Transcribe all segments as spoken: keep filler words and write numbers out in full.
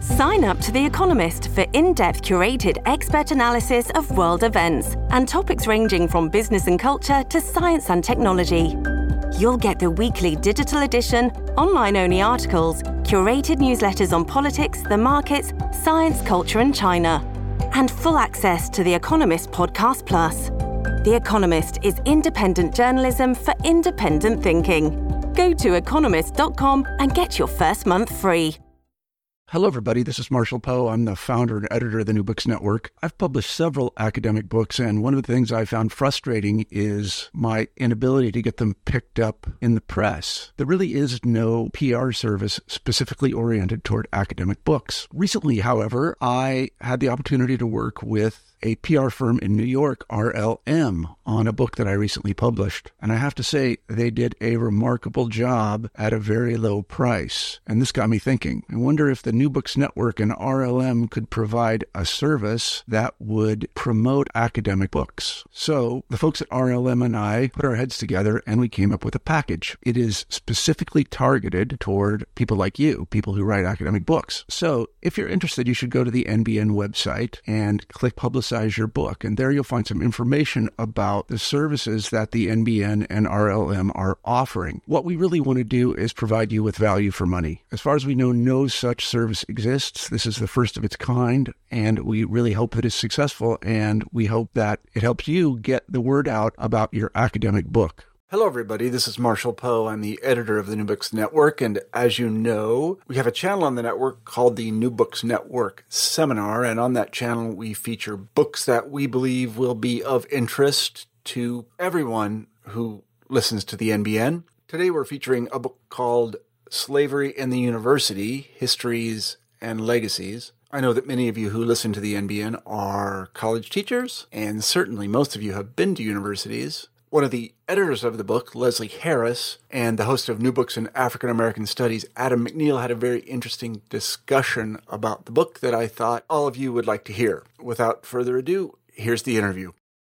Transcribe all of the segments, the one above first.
Sign up to The Economist for in-depth curated expert analysis of world events and topics ranging from business and culture to science and technology. You'll get the weekly digital edition, online-only articles, curated newsletters on politics, the markets, science, culture, and China, and full access to The Economist Podcast Plus. The Economist is independent journalism for independent thinking. Go to economist dot com and get your first month free. Hello, everybody. This is Marshall Poe. I'm the founder and editor of the New Books Network. I've published several academic books, and one of the things I found frustrating is my inability to get them picked up in the press. There really is no P R service specifically oriented toward academic books. Recently, however, I had the opportunity to work with a P R firm in New York, R L M, on a book that I recently published. And I have to say, they did a remarkable job at a very low price. And this got me thinking. I wonder if the New Books Network and R L M could provide a service that would promote academic books. So the folks at R L M and I put our heads together and we came up with a package. It is specifically targeted toward people like you, people who write academic books. So if you're interested, you should go to the N B N website and click Publicize Your Book. And there you'll find some information about the services that the N B N and R L M are offering. What we really want to do is provide you with value for money. As far as we know, no such service exists. This is the first of its kind, and we really hope that it's successful, and we hope that it helps you get the word out about your academic book. Hello, everybody. This is Marshall Poe. I'm the editor of the New Books Network, and as you know, we have a channel on the network called the New Books Network Seminar, and on that channel, we feature books that we believe will be of interest to everyone who listens to the N B N. Today, we're featuring a book called Slavery in the University, Histories and Legacies. I know that many of you who listen to the N B N are college teachers, and certainly most of you have been to universities. One of the editors of the book, Leslie Harris, and the host of New Books in African American Studies, Adam McNeil, had a very interesting discussion about the book that I thought all of you would like to hear. Without further ado, here's the interview.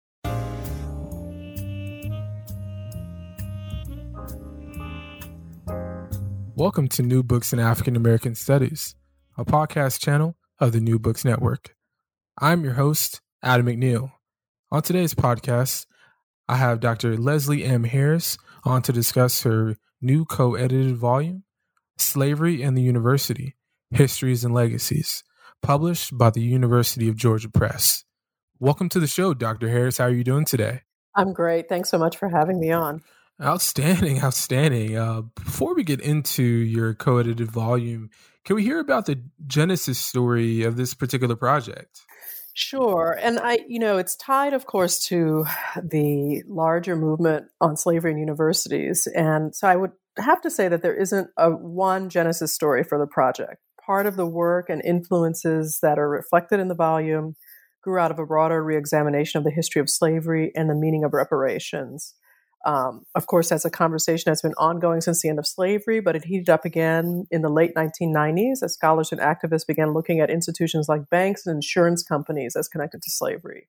Welcome to New Books in African American Studies, a podcast channel of the New Books Network. I'm your host, Adam McNeil. On today's podcast, I have Doctor Leslie M. Harris on to discuss her new co-edited volume, Slavery in the University, Histories and Legacies, published by the University of Georgia Press. Welcome to the show, Doctor Harris. How are you doing today? I'm great. Thanks so much for having me on. Outstanding, outstanding. Uh, before we get into your co-edited volume, can we hear about the genesis story of this particular project? Sure. And I, you know, it's tied, of course, to the larger movement on slavery in universities. And so I would have to say that there isn't a one genesis story for the project. Part of the work and influences that are reflected in the volume grew out of a broader reexamination of the history of slavery and the meaning of reparations. Um, of course, that's a conversation that's been ongoing since the end of slavery, but it heated up again in the late nineteen nineties as scholars and activists began looking at institutions like banks and insurance companies as connected to slavery.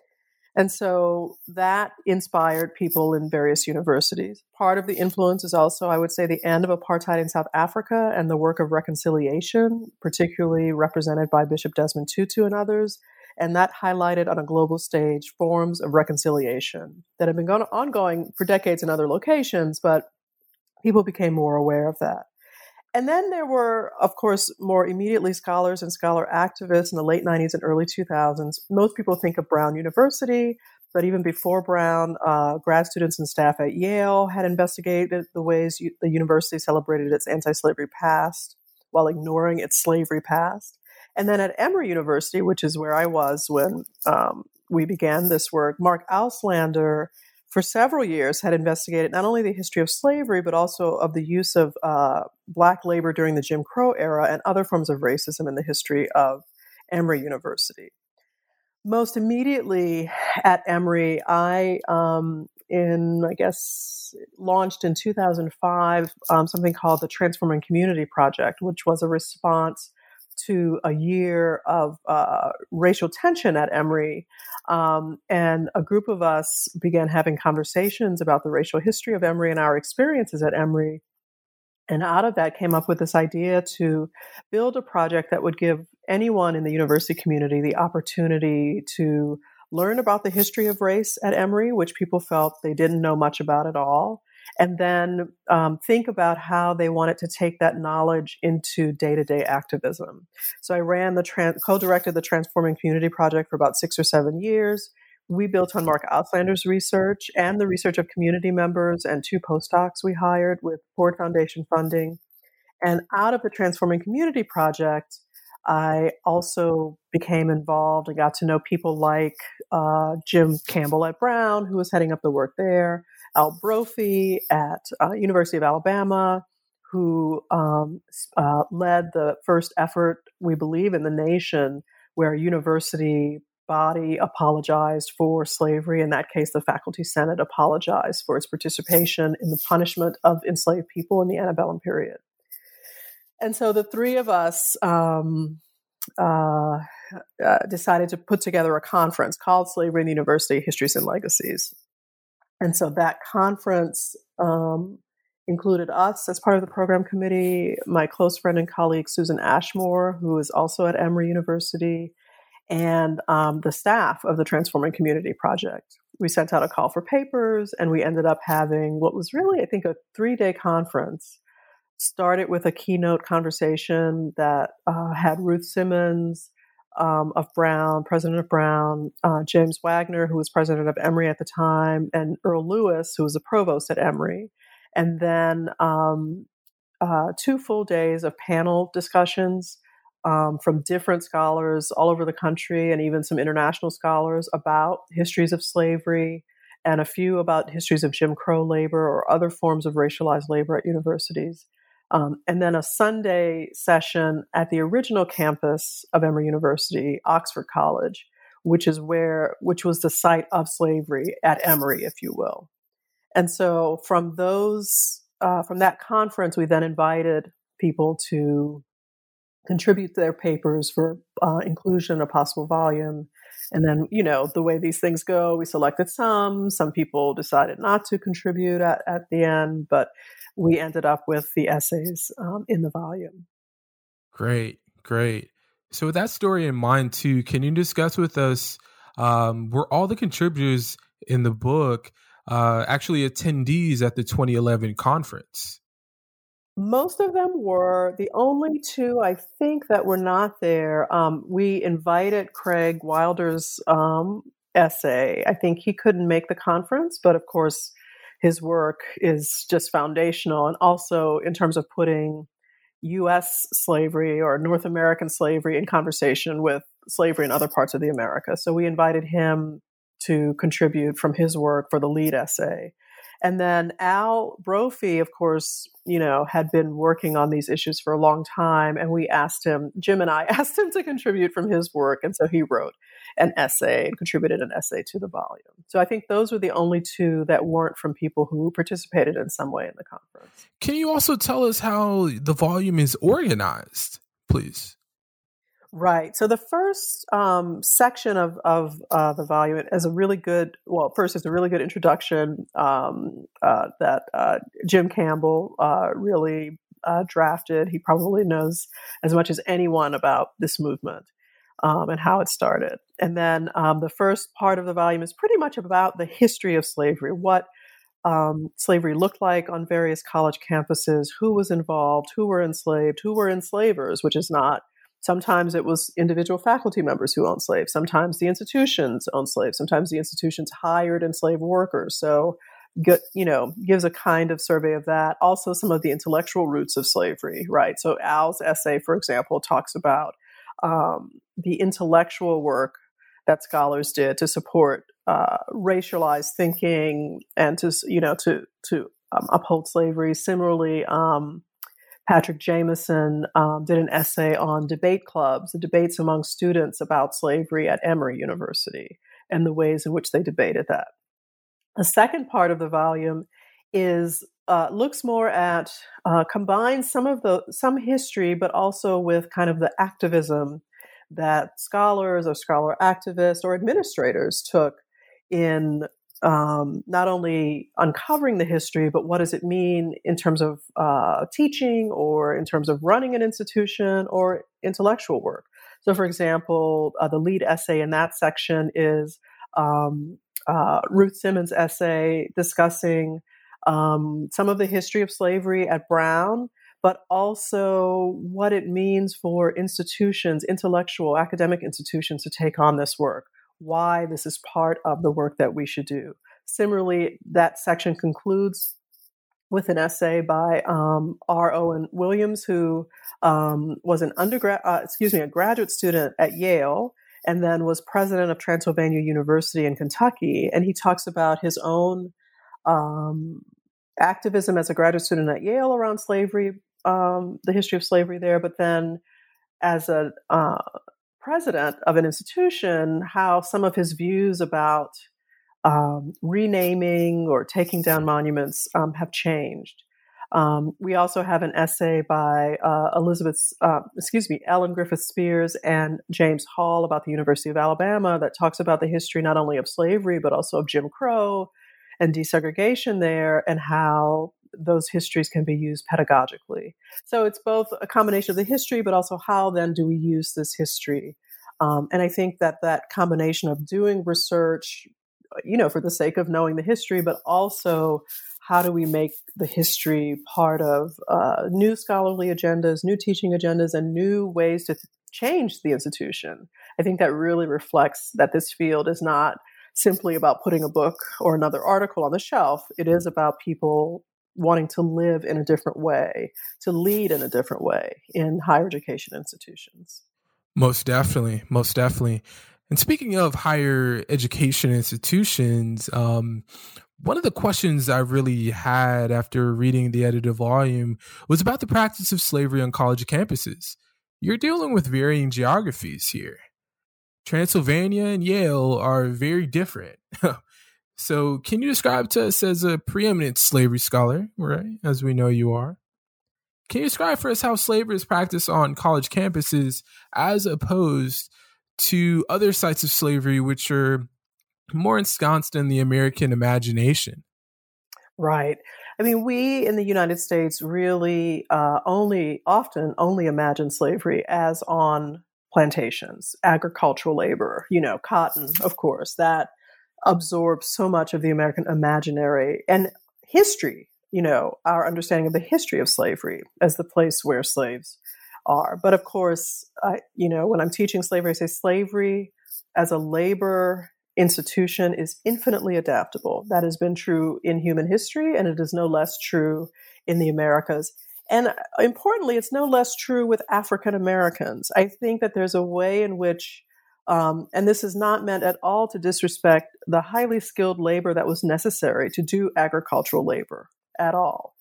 And so that inspired people in various universities. Part of the influence is also, I would say, the end of apartheid in South Africa and the work of reconciliation, particularly represented by Bishop Desmond Tutu and others. And that highlighted on a global stage forms of reconciliation that have been going, ongoing for decades in other locations, but people became more aware of that. And then there were, of course, more immediately scholars and scholar activists in the late nineties and early two thousands. Most people think of Brown University, but even before Brown, uh, grad students and staff at Yale had investigated the ways u- the university celebrated its anti-slavery past while ignoring its slavery past. And then at Emory University, which is where I was when um, we began this work, Mark Auslander, for several years, had investigated not only the history of slavery, but also of the use of uh, Black labor during the Jim Crow era and other forms of racism in the history of Emory University. Most immediately at Emory, I, um, in, I guess, launched in two thousand five um, something called the Transforming Community Project, which was a response to a year of uh, racial tension at Emory. Um, and a group of us began having conversations about the racial history of Emory and our experiences at Emory. And out of that came up with this idea to build a project that would give anyone in the university community the opportunity to learn about the history of race at Emory, which people felt they didn't know much about at all, and then um, think about how they wanted to take that knowledge into day-to-day activism. So I ran the, trans- co-directed the Transforming Community Project for about six or seven years. We built on Mark Auslander's research and the research of community members and two postdocs we hired with Ford Foundation funding. And out of the Transforming Community Project, I also became involved and got to know people like uh, Jim Campbell at Brown, who was heading up the work there, Al Brophy at uh, University of Alabama, who um, uh, led the first effort, we believe, in the nation where a university body apologized for slavery. In that case, the Faculty Senate apologized for its participation in the punishment of enslaved people in the antebellum period. And so the three of us um, uh, uh, decided to put together a conference called Slavery in the University, Histories and Legacies. And so that conference um, included us as part of the program committee, my close friend and colleague, Susan Ashmore, who is also at Emory University, and um, the staff of the Transforming Community Project. We sent out a call for papers, and we ended up having what was really, I think, a three-day conference. Started with a keynote conversation that uh, had Ruth Simmons um, of Brown, president of Brown, uh, James Wagner, who was president of Emory at the time, and Earl Lewis, who was the provost at Emory. And then um, uh, two full days of panel discussions um, from different scholars all over the country and even some international scholars about histories of slavery, and a few about histories of Jim Crow labor or other forms of racialized labor at universities. Um, and then a Sunday session at the original campus of Emory University, Oxford College, which is where, which was the site of slavery at Emory, if you will. And so from those, uh, from that conference, we then invited people to contribute their papers for uh, inclusion, a possible volume. And then, you know, the way these things go, we selected some, some people decided not to contribute at, at the end, but we ended up with the essays um, in the volume. Great, great. So with that story in mind too, can you discuss with us, um, were all the contributors in the book uh, actually attendees at the twenty eleven conference? Most of them were. The only two, I think, that were not there, um, we invited Craig Wilder's um, essay. I think he couldn't make the conference, but of course, his work is just foundational. And also in terms of putting U S slavery or North American slavery in conversation with slavery in other parts of the America. So we invited him to contribute from his work for the lead essay. And then Al Brophy, of course, you know, had been working on these issues for a long time. And we asked him, Jim and I asked him to contribute from his work. And so he wrote an essay and contributed an essay to the volume. So I think those were the only two that weren't from people who participated in some way in the conference. Can you also tell us how the volume is organized, please? Right. So the first um, section of, of uh, the volume is a really good, well, first it's a really good introduction um, uh, that uh, Jim Campbell uh, really uh, drafted. He probably knows as much as anyone about this movement um, and how it started. And then um, the first part of the volume is pretty much about the history of slavery, what um, slavery looked like on various college campuses, who was involved, who were enslaved, who were enslavers, which is not. Sometimes it was individual faculty members who owned slaves. Sometimes the institutions owned slaves. Sometimes the institutions hired enslaved workers. So, you know, gives a kind of survey of that. Also, some of the intellectual roots of slavery, right? So Al's essay, for example, talks about um, the intellectual work that scholars did to support uh, racialized thinking and to, you know, to to um, uphold slavery. Similarly, um, Patrick Jameson um, did an essay on debate clubs, the debates among students about slavery at Emory University, and the ways in which they debated that. The second part of the volume is uh, looks more at uh, combines some of the some history, but also with kind of the activism that scholars or scholar activists or administrators took in um, not only uncovering the history, but what does it mean in terms of uh, teaching or in terms of running an institution or intellectual work. So, for example, uh, the lead essay in that section is um, uh, Ruth Simmons' essay discussing um, some of the history of slavery at Brown, but also what it means for institutions, intellectual, academic institutions to take on this work, why this is part of the work that we should do. Similarly, that section concludes with an essay by um, R. Owen Williams, who um, was an undergrad, uh, excuse me, a graduate student at Yale, and then was president of Transylvania University in Kentucky. And he talks about his own um, activism as a graduate student at Yale around slavery, um, the history of slavery there, but then as a uh, president of an institution, how some of his views about um, renaming or taking down monuments um, have changed. Um, we also have an essay by uh, Elizabeth, uh, excuse me, Ellen Griffith Spears and James Hall about the University of Alabama that talks about the history not only of slavery, but also of Jim Crow and desegregation there, and how those histories can be used pedagogically. So it's both a combination of the history, but also how then do we use this history? Um, and I think that that combination of doing research, you know, for the sake of knowing the history, but also how do we make the history part of uh, new scholarly agendas, new teaching agendas, and new ways to th- change the institution? I think that really reflects that this field is not simply about putting a book or another article on the shelf. It is about people wanting to live in a different way, to lead in a different way in higher education institutions. Most definitely, most definitely. And speaking of higher education institutions, um, one of the questions I really had after reading the edited volume was about the practice of slavery on college campuses. You're dealing with varying geographies here. Transylvania and Yale are very different. So can you describe to us, as a preeminent slavery scholar, right, as we know you are, can you describe for us how slavery is practiced on college campuses as opposed to other sites of slavery which are more ensconced in the American imagination? Right. I mean, we in the United States really uh, only, often only imagine slavery as on plantations, agricultural labor, you know, cotton, of course, that absorbs so much of the American imaginary and history, you know, our understanding of the history of slavery as the place where slaves are. But of course, I, you know, when I'm teaching slavery, I say slavery as a labor institution is infinitely adaptable. That has been true in human history, and it is no less true in the Americas. And importantly, it's no less true with African Americans. I think that there's a way in which, um, and this is not meant at all to disrespect the highly skilled labor that was necessary to do agricultural labor at all,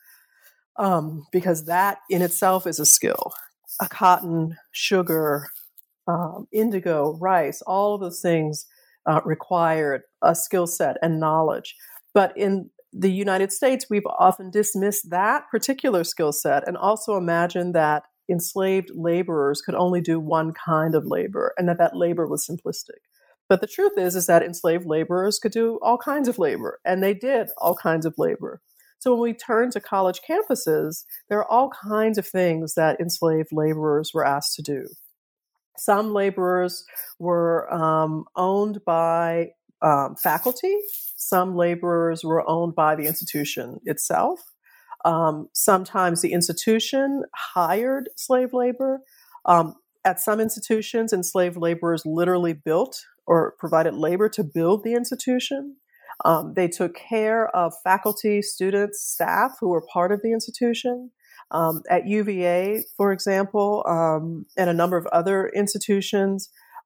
um, because that in itself is a skill. A cotton, sugar, um, indigo, rice, all of those things uh, required a skill set and knowledge. But in the United States, we've often dismissed that particular skill set and also imagined that enslaved laborers could only do one kind of labor and that that labor was simplistic. But the truth is, is that enslaved laborers could do all kinds of labor, and they did all kinds of labor. So when we turn to college campuses, there are all kinds of things that enslaved laborers were asked to do. Some laborers were um, owned by um, faculty. Some laborers were owned by the institution itself. Um, sometimes the institution hired slave labor. Um, at some institutions, enslaved laborers literally built or provided labor to build the institution. Um, they took care of faculty, students, staff who were part of the institution. Um, at U V A, for example, um, and a number of other institutions,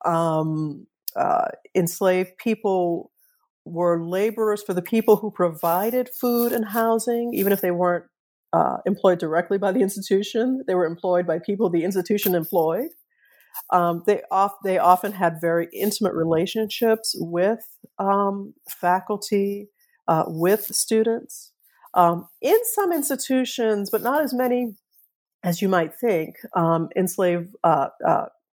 um, uh, enslaved people were laborers for the people who provided food and housing, even if they weren't uh, employed directly by the institution. They were employed by people the institution employed. Um, they, off, they often had very intimate relationships with um, faculty, uh, with students. Um, in some institutions, but not as many as you might think, um, enslaved uh, uh,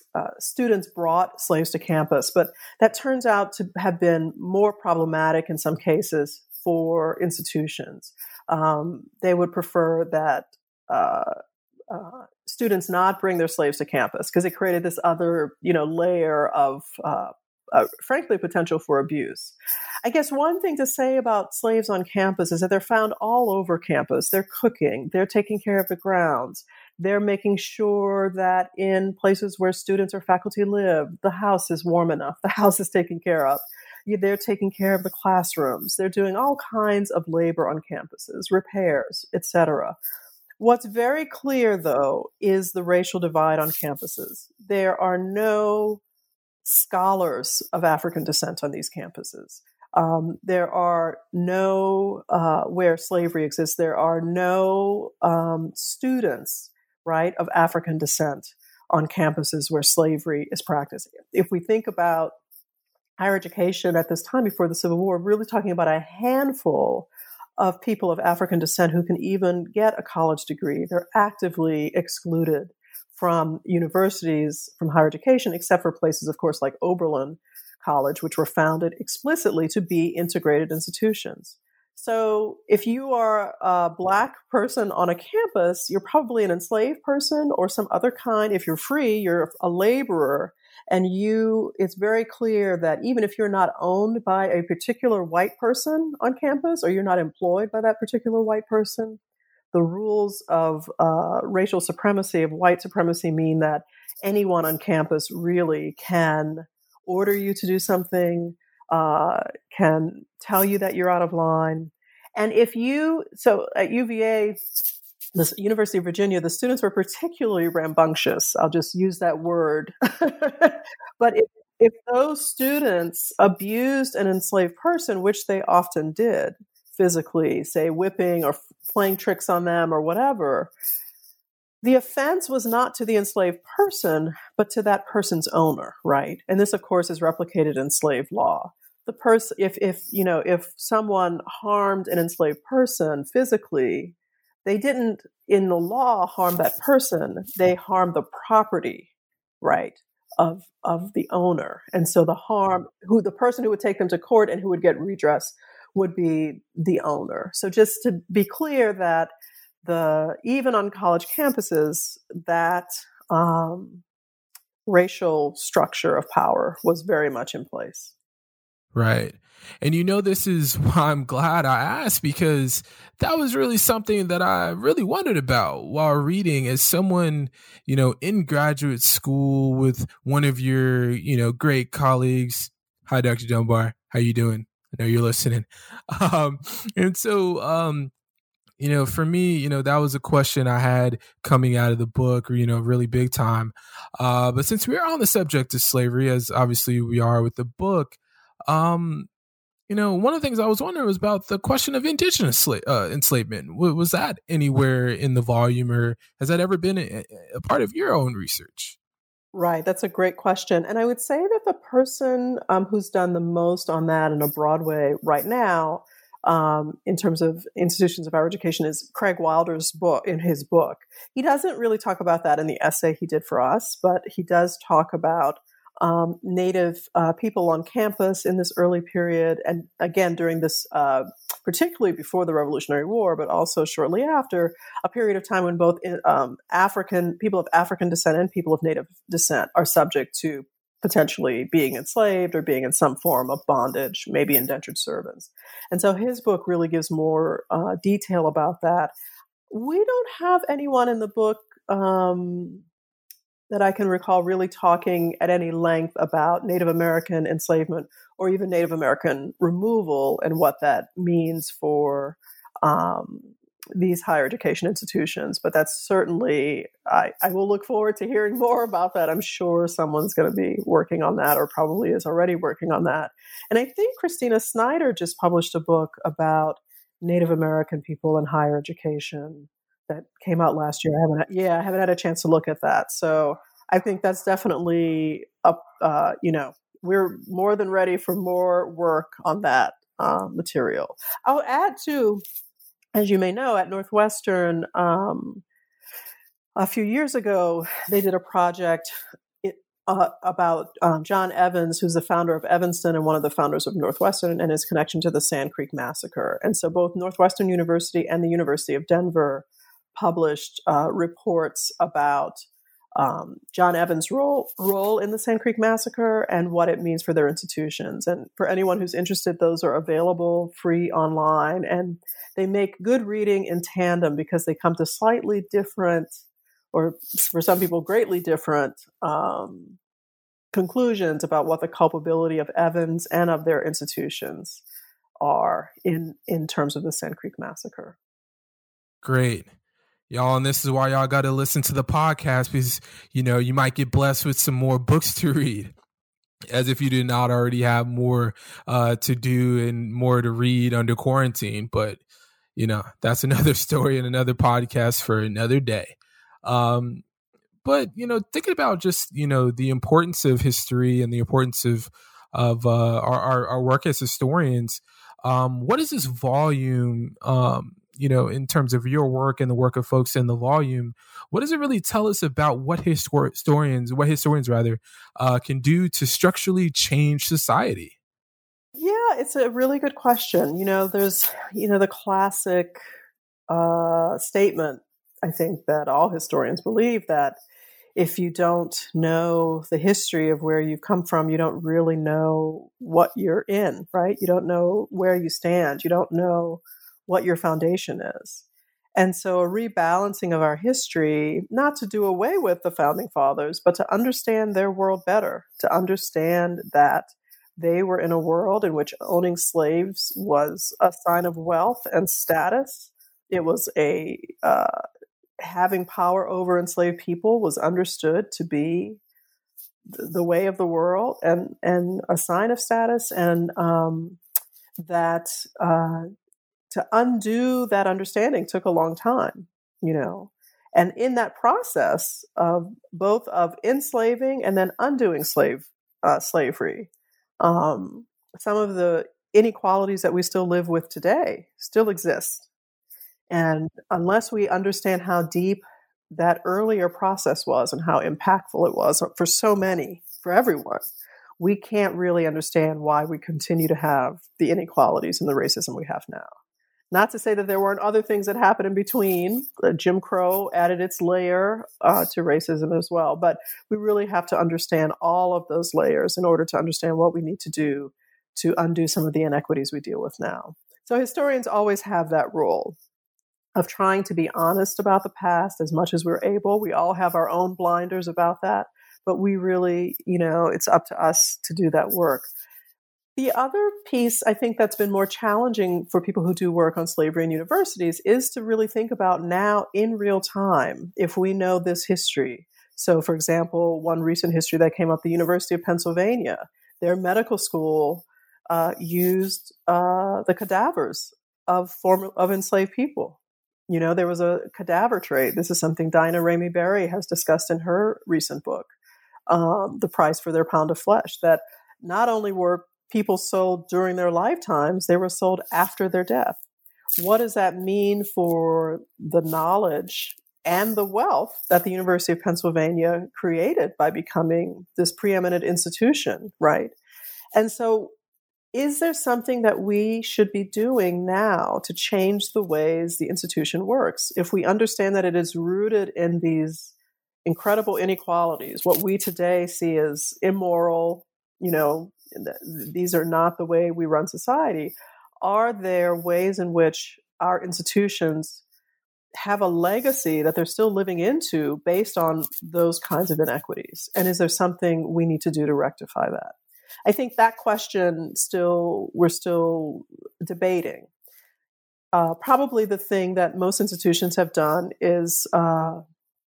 uh, students brought slaves to campus, but that turns out to have been more problematic in some cases for institutions. Um, they would prefer that uh, uh, students not bring their slaves to campus because it created this other, you know, layer of, uh, uh, frankly, potential for abuse. I guess one thing to say about slaves on campus is that they're found all over campus. They're cooking, they're taking care of the grounds, they're making sure that in places where students or faculty live, the house is warm enough, the house is taken care of. They're taking care of the classrooms. They're doing all kinds of labor on campuses, repairs, et cetera. What's very clear, though, is the racial divide on campuses. There are no scholars of African descent on these campuses. Um, there are no, uh, where slavery exists, there are no um, students, right, of African descent on campuses where slavery is practiced. If we think about higher education at this time before the Civil War, we're really talking about a handful of people of African descent who can even get a college degree. They're actively excluded from universities, from higher education, except for places, of course, like Oberlin College, which were founded explicitly to be integrated institutions. So if you are a Black person on a campus, you're probably an enslaved person or some other kind. If you're free, you're a laborer. And you, it's very clear that even if you're not owned by a particular white person on campus, or you're not employed by that particular white person, the rules of uh, racial supremacy, of white supremacy, mean that anyone on campus really can order you to do something, uh, can tell you that you're out of line. And if you, so at U V A, the University of Virginia, the students were particularly rambunctious. I'll just use that word. But if, if those students abused an enslaved person, which they often did physically, say whipping or playing tricks on them or whatever, the offense was not to the enslaved person, but to that person's owner, right? And this, of course, is replicated in slave law. The person, if, if, you know, if someone harmed an enslaved person physically, they didn't, in the law, harm that person. They harmed the property, right, of of the owner. And so the harm, who the person who would take them to court and who would get redress would be the owner. So just to be clear that the even on college campuses, that um, racial structure of power was very much in place. Right. And you know, this is why I'm glad I asked, because that was really something that I really wondered about while reading as someone, you know, in graduate school with one of your, you know, great colleagues. Hi, Doctor Dunbar. How you doing? I know you're listening. Um, and so, um, you know, for me, you know, that was a question I had coming out of the book, or, you know, really big time. Uh, but since we're on the subject of slavery, as obviously we are with the book, um, you know, one of the things I was wondering was about the question of indigenous sla- uh, enslavement. W- was that anywhere in the volume, or has that ever been a, a part of your own research? Right. That's a great question. And I would say that the person um, who's done the most on that in a broad way right now, um, in terms of institutions of higher education, is Craig Wilder's book, in his book. He doesn't really talk about that in the essay he did for us, but he does talk about Um, Native uh, people on campus in this early period, and again during this, uh, particularly before the Revolutionary War, but also shortly after, a period of time when both um, African people of African descent and people of Native descent are subject to potentially being enslaved or being in some form of bondage, maybe indentured servants. And so his book really gives more uh, detail about that. We don't have anyone in the book Um, that I can recall really talking at any length about Native American enslavement or even Native American removal and what that means for um, these higher education institutions. But that's certainly, I, I will look forward to hearing more about that. I'm sure someone's going to be working on that, or probably is already working on that. And I think Christina Snyder just published a book about Native American people in higher education that came out last year. I haven't, yeah, I haven't had a chance to look at that. So I think that's definitely up. Uh, you know, we're more than ready for more work on that uh, material. I'll add too, as you may know, at Northwestern, um, a few years ago, they did a project uh, about um, John Evans, who's the founder of Evanston and one of the founders of Northwestern, and his connection to the Sand Creek Massacre. And so both Northwestern University and the University of Denver published uh, reports about um, John Evans' role, role in the Sand Creek Massacre and what it means for their institutions. And for anyone who's interested, those are available free online. And they make good reading in tandem because they come to slightly different, or for some people, greatly different um, conclusions about what the culpability of Evans and of their institutions are in, in terms of the Sand Creek Massacre. Great. Y'all, and this is why y'all got to listen to the podcast, because, you know, you might get blessed with some more books to read, as if you did not already have more uh, to do and more to read under quarantine. But, you know, that's another story and another podcast for another day. Um, but, you know, thinking about just, you know, the importance of history and the importance of, of uh, our, our, our work as historians, um, what is this volume, um, you know, in terms of your work and the work of folks in the volume, what does it really tell us about what histor- historians, what historians rather, uh, can do to structurally change society? Yeah, it's a really good question. You know, there's, you know, the classic uh, statement, I think, that all historians believe, that if you don't know the history of where you've come from, you don't really know what you're in, right? You don't know where you stand. You don't know what your foundation is. And so a rebalancing of our history, not to do away with the founding fathers, but to understand their world better, to understand that they were in a world in which owning slaves was a sign of wealth and status. It was a, uh, having power over enslaved people was understood to be the way of the world and, and a sign of status, and um, that, uh, to undo that understanding took a long time, you know. And in that process of both of enslaving and then undoing slave uh, slavery, um, some of the inequalities that we still live with today still exist. And unless we understand how deep that earlier process was and how impactful it was for so many, for everyone, we can't really understand why we continue to have the inequalities and the racism we have now. Not to say that there weren't other things that happened in between. Uh, Jim Crow added its layer uh, to racism as well. But we really have to understand all of those layers in order to understand what we need to do to undo some of the inequities we deal with now. So historians always have that role of trying to be honest about the past as much as we're able. We all have our own blinders about that. But we really, you know, it's up to us to do that work. The other piece, I think, that's been more challenging for people who do work on slavery in universities is to really think about now in real time, if we know this history. So, for example, one recent history that came up, the University of Pennsylvania, their medical school uh, used uh, the cadavers of former of enslaved people. You know, there was a cadaver trade. This is something Dinah Ramey Berry has discussed in her recent book, um, The Price for Their Pound of Flesh, that not only were people sold during their lifetimes, they were sold after their death. What does that mean for the knowledge and the wealth that the University of Pennsylvania created by becoming this preeminent institution, right? And so is there something that we should be doing now to change the ways the institution works? If we understand that it is rooted in these incredible inequalities, what we today see as immoral, you know, these are not the way we run society. Are there ways in which our institutions have a legacy that they're still living into based on those kinds of inequities? And is there something we need to do to rectify that? I think that question still, we're still debating. Uh, probably the thing that most institutions have done is uh,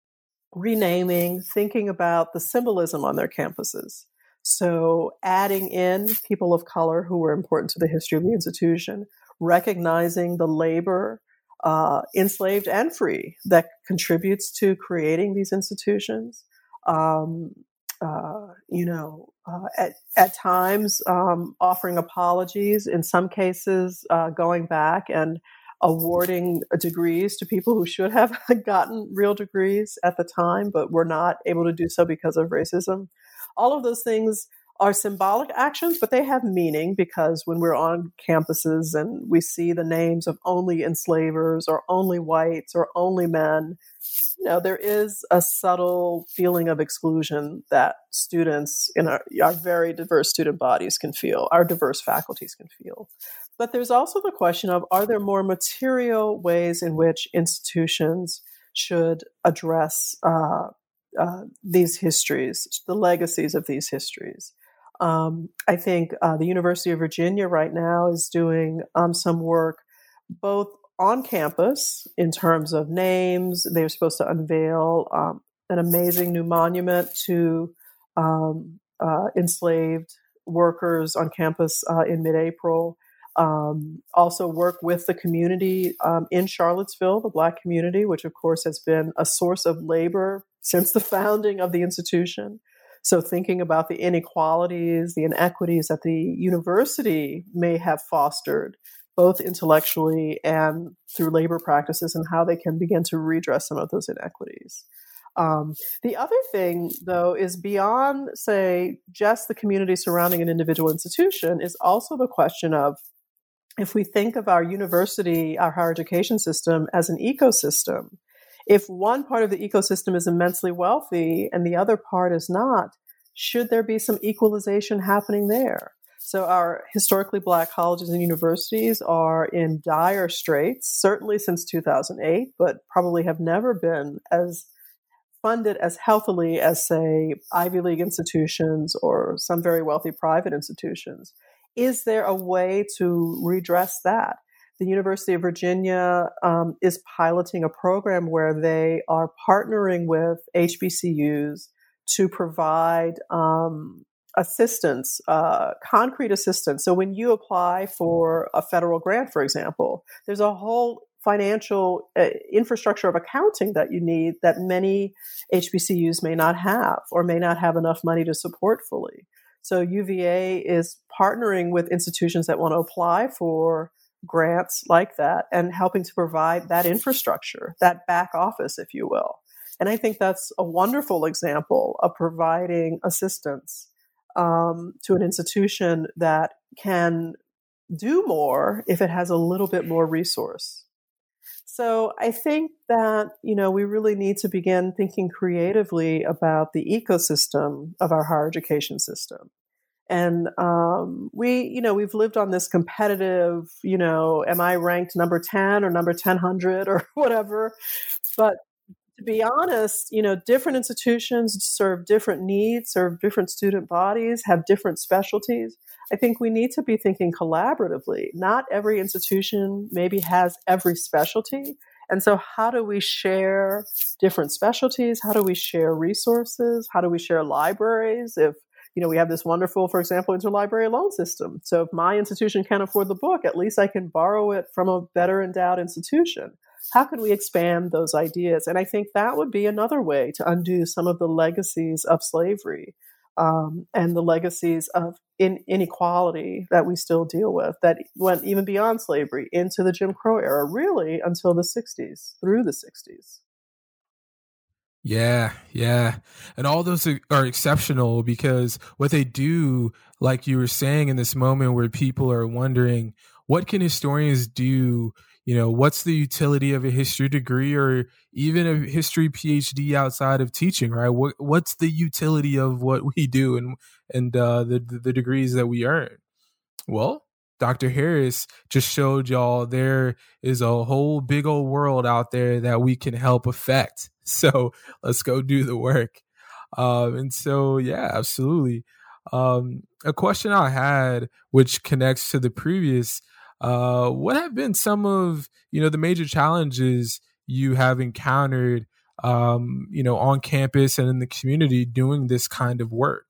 renaming, thinking about the symbolism on their campuses. So adding in people of color who were important to the history of the institution, recognizing the labor, uh, enslaved and free, that contributes to creating these institutions. Um, uh, you know, uh, at, at times um, offering apologies, in some cases uh, going back and awarding degrees to people who should have gotten real degrees at the time, but were not able to do so because of racism. All of those things are symbolic actions, but they have meaning, because when we're on campuses and we see the names of only enslavers or only whites or only men, you know, there is a subtle feeling of exclusion that students in our, our very diverse student bodies can feel, our diverse faculties can feel. But there's also the question of, are there more material ways in which institutions should address uh, uh, these histories, the legacies of these histories? Um, I think uh, the University of Virginia right now is doing um, some work both on campus in terms of names. They're supposed to unveil um, an amazing new monument to um, uh, enslaved workers on campus uh, in mid-April. Um, also work with the community um, in Charlottesville, the Black community, which of course has been a source of labor since the founding of the institution. So thinking about the inequalities, the inequities that the university may have fostered, both intellectually and through labor practices, and how they can begin to redress some of those inequities. Um, the other thing, though, is beyond, say, just the community surrounding an individual institution, is also the question of, if we think of our university, our higher education system as an ecosystem, if one part of the ecosystem is immensely wealthy and the other part is not, should there be some equalization happening there? So our historically Black colleges and universities are in dire straits, certainly since two thousand eight, but probably have never been as funded as healthily as, say, Ivy League institutions or some very wealthy private institutions. Is there a way to redress that? The University of Virginia um, is piloting a program where they are partnering with H B C Us to provide um, assistance, uh, concrete assistance. So when you apply for a federal grant, for example, there's a whole financial uh, infrastructure of accounting that you need that many H B C Us may not have, or may not have enough money to support fully. So U V A is partnering with institutions that want to apply for grants like that and helping to provide that infrastructure, that back office, if you will. And I think that's a wonderful example of providing assistance um, to an institution that can do more if it has a little bit more resource. So I think that, you know, we really need to begin thinking creatively about the ecosystem of our higher education system. And um, we, you know, we've lived on this competitive, you know, am I ranked number ten or number ten hundred or whatever? But to be honest, you know, different institutions serve different needs, serve different student bodies, have different specialties. I think we need to be thinking collaboratively. Not every institution maybe has every specialty. And so how do we share different specialties? How do we share resources? How do we share libraries? If, you know, we have this wonderful, for example, interlibrary loan system. So if my institution can't afford the book, at least I can borrow it from a better endowed institution. How could we expand those ideas? And I think that would be another way to undo some of the legacies of slavery um, and the legacies of in- inequality that we still deal with, that went even beyond slavery into the Jim Crow era, really until the sixties, through the sixties. Yeah, yeah. And all those are, are exceptional because what they do, like you were saying in this moment where people are wondering, what can historians do? You know, what's the utility of a history degree or even a history P H D outside of teaching, right? What What's the utility of what we do and and uh, the, the degrees that we earn? Well, Doctor Harris just showed y'all there is a whole big old world out there that we can help affect. So let's go do the work. Um, and so, yeah, absolutely. Um, a question I had, which connects to the previous, uh, what have been some of, you know, the major challenges you have encountered, um, you know, on campus and in the community doing this kind of work?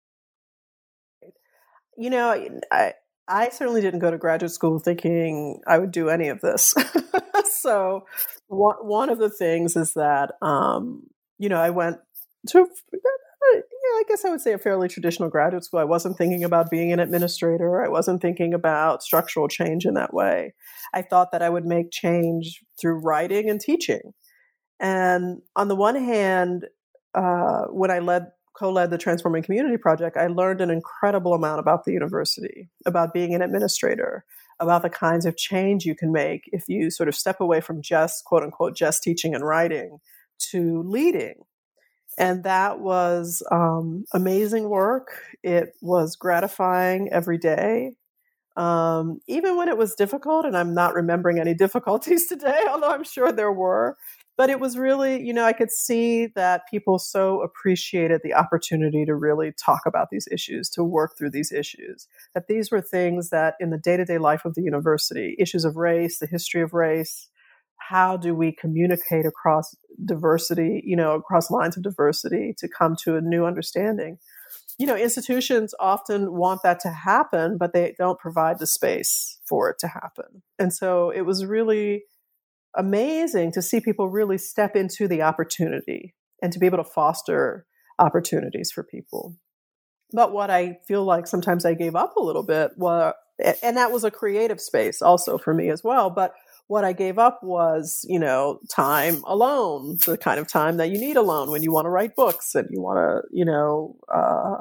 You know, I, I certainly didn't go to graduate school thinking I would do any of this. So one, one of the things is that, um, you know, I went to, yeah, I guess I would say a fairly traditional graduate school. I wasn't thinking about being an administrator. I wasn't thinking about structural change in that way. I thought that I would make change through writing and teaching. And on the one hand, uh, when I led co-led the Transforming Community Project, I learned an incredible amount about the university, about being an administrator, about the kinds of change you can make if you sort of step away from just, quote unquote, just teaching and writing to leading. And that was um, amazing work. It was gratifying every day. Um, even when it was difficult, and I'm not remembering any difficulties today, although I'm sure there were, but it was really, you know, I could see that people so appreciated the opportunity to really talk about these issues, to work through these issues, that these were things that in the day-to-day life of the university, issues of race, the history of race, how do we communicate across diversity, you know, across lines of diversity to come to a new understanding? You know, institutions often want that to happen, but they don't provide the space for it to happen. And so it was really amazing to see people really step into the opportunity and to be able to foster opportunities for people. But what I feel like sometimes I gave up a little bit was, and that was a creative space also for me as well, but what I gave up was, you know, time alone, the kind of time that you need alone when you want to write books and you want to, you know, uh,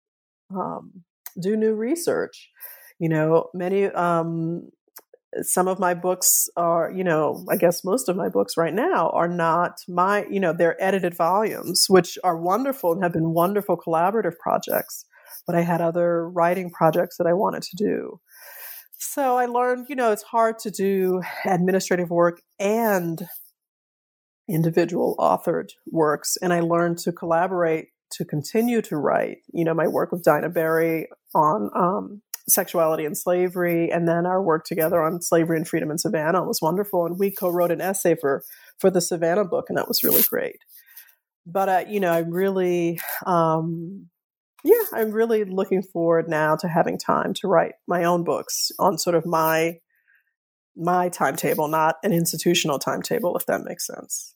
um, do new research. You know, many, um, some of my books are, you know, I guess most of my books right now are not my, you know, they're edited volumes, which are wonderful and have been wonderful collaborative projects. But I had other writing projects that I wanted to do. So I learned, you know, it's hard to do administrative work and individual authored works. And I learned to collaborate to continue to write, you know, my work with Dinah Berry on um, sexuality and slavery, and then our work together on slavery and freedom in Savannah was wonderful. And we co-wrote an essay for, for the Savannah book, and that was really great. But, uh, you know, I'm really... Um, Yeah, I'm really looking forward now to having time to write my own books on sort of my my timetable, not an institutional timetable, if that makes sense.